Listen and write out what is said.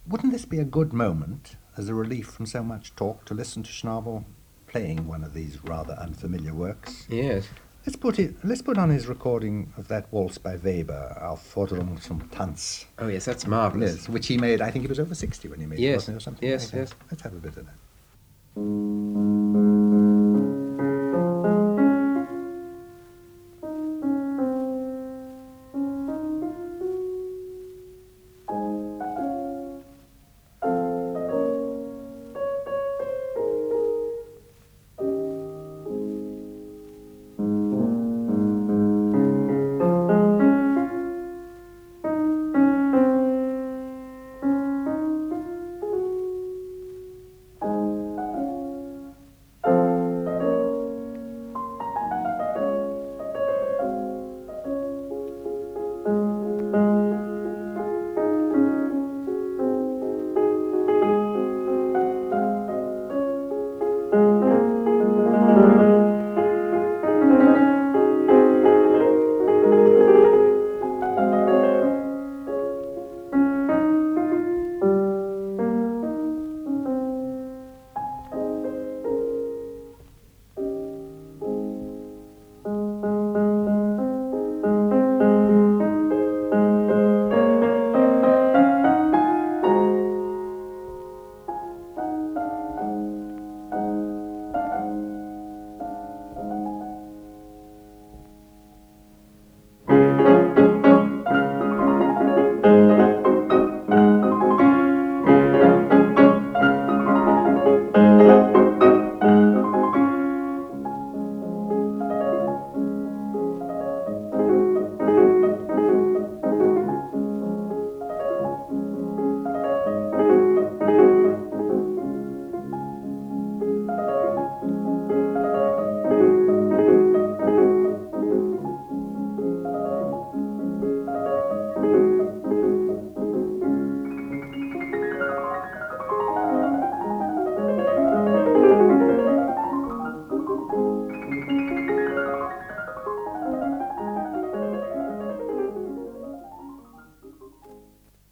Wouldn't this be a good moment, as a relief from so much talk, to listen to Schnabel playing one of these rather unfamiliar works? Yes. Let's put on his recording of that waltz by Weber, Aufforderung zum Tanz. Oh, yes, that's marvellous. Yes, which he made. I think he was over 60 when he made it, Yes, wasn't it, or something yes, like that? yes. Let's have a bit of that.